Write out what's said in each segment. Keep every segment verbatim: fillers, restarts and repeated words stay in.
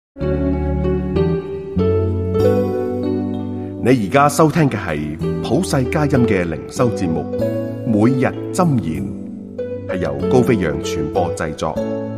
你而家收聽嘅係普世佳音嘅靈修節目，每日箴言，係由高飛揚傳播製作。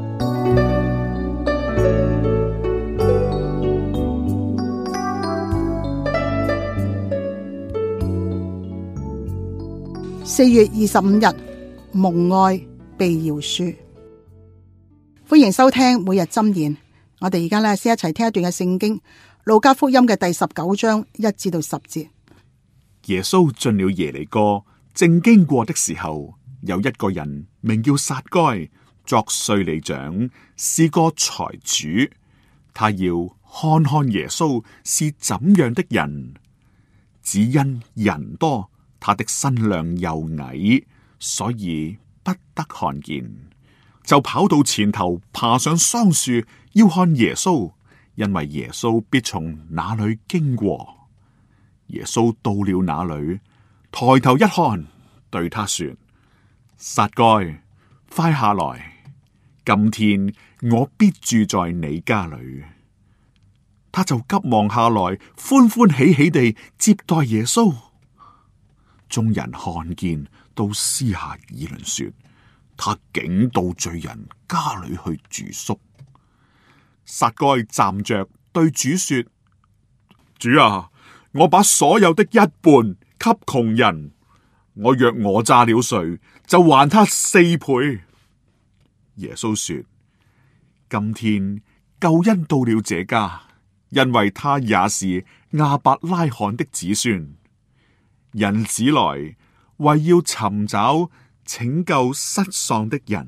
四月二十五日，蒙愛被饒恕。歡迎收聽每日箴言。我哋而家咧先一齊聽一段嘅聖經，路加福音嘅第十九章一至到十節。 耶穌進了耶利哥，正經過的時候，有一個人名叫撒該，作稅吏長，是個財主。他要看看耶穌是怎樣的人，只因人多，他的身量又矮，所以不得看見，就跑到前頭，爬上桑樹，要看耶穌，因為耶穌必從那裏經過。耶穌到了那裏，抬頭一看，對他說：撒該，快下來，今天我必住在你家裏。他就急忙下來，歡歡喜喜地接待耶穌。眾人看見，都私下議論說：他竟到罪人家裏去住宿。撒該站着對主說：主啊，我把所有的一半給窮人，我若訛詐了誰，就還他四倍。耶穌說：今天救恩到了這家，因為他也是亞伯拉罕的子孫。人子來，為要尋找拯救失喪的人。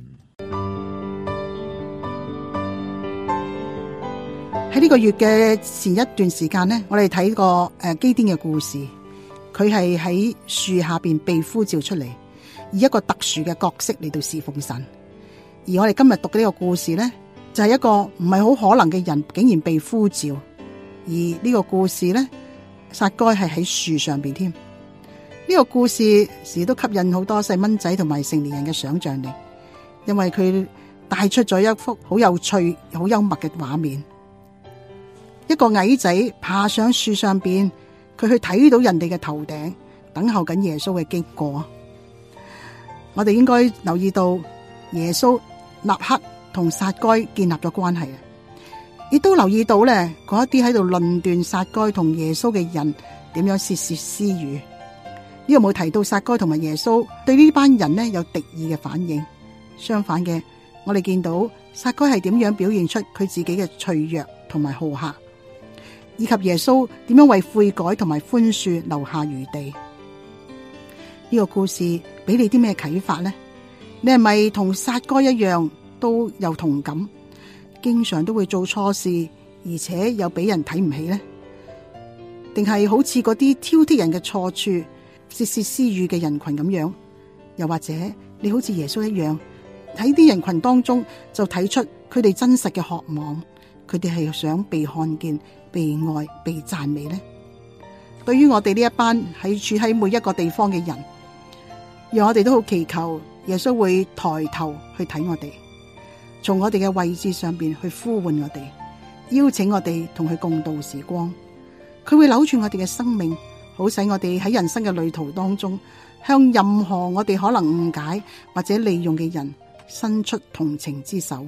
喺呢個月嘅前一段時間呢，我哋睇過誒基甸嘅故事，佢係喺樹下邊被呼召出嚟，以一個特殊嘅角色嚟到侍奉神。而我哋今日讀嘅呢個故事呢，就係、是、一個唔係好可能嘅人，竟然被呼召。而呢個故事呢，撒該係喺樹上邊添。呢個故事時都吸引好多細蚊仔同埋成年人嘅想象力，因為佢帶出咗一幅好有趣、好幽默嘅畫面。一個矮仔爬上樹上邊，佢去睇到人哋嘅頭頂，等候緊耶穌嘅經過。我哋應該留意到耶穌立刻同撒該建立咗關係，亦都留意到咧嗰一啲喺度論斷撒該同耶穌嘅人點樣竊竊私語。呢個冇提到撒該同埋耶穌對呢班人呢有敵意嘅反應，相反嘅，我哋見到撒該係點樣表現出佢自己嘅脆弱同埋好客，以及耶穌點樣為悔改同埋寬恕留下餘地。呢個故事俾你啲咩啟發呢？你係咪同撒該一樣都有同感，經常都會做錯事，而且又俾人睇唔起呢？定係好似嗰啲挑剔人嘅錯處、竊竊私語嘅人群咁樣？又或者你好似耶穌一樣，喺啲人群當中就睇出佢哋真實嘅渴望，佢哋係想被看見、被愛、被讚美呢？對於我哋呢一班喺處喺每一個地方嘅人，讓我哋都好祈求耶穌會抬頭去睇我哋，從我哋嘅位置上邊去呼喚我哋，邀請我哋同佢共度時光。佢會扭轉我哋嘅生命，好使我哋喺人生嘅旅途當中，向任何我哋可能誤解或者利用嘅人伸出同情之手。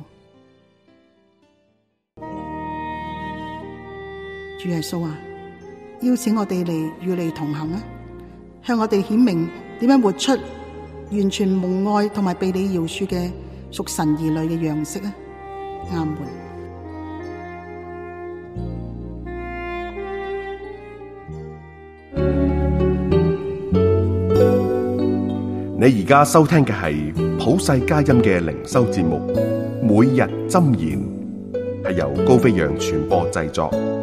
主耶穌啊，邀請我哋嚟與你同行啊，向我哋顯明點樣活出完全蒙愛同埋被你饒恕嘅屬神兒女嘅樣式啊！阿門。 你而家收聽嘅係普世佳音嘅靈修節目，每日箴言，係由高飛揚傳播製作。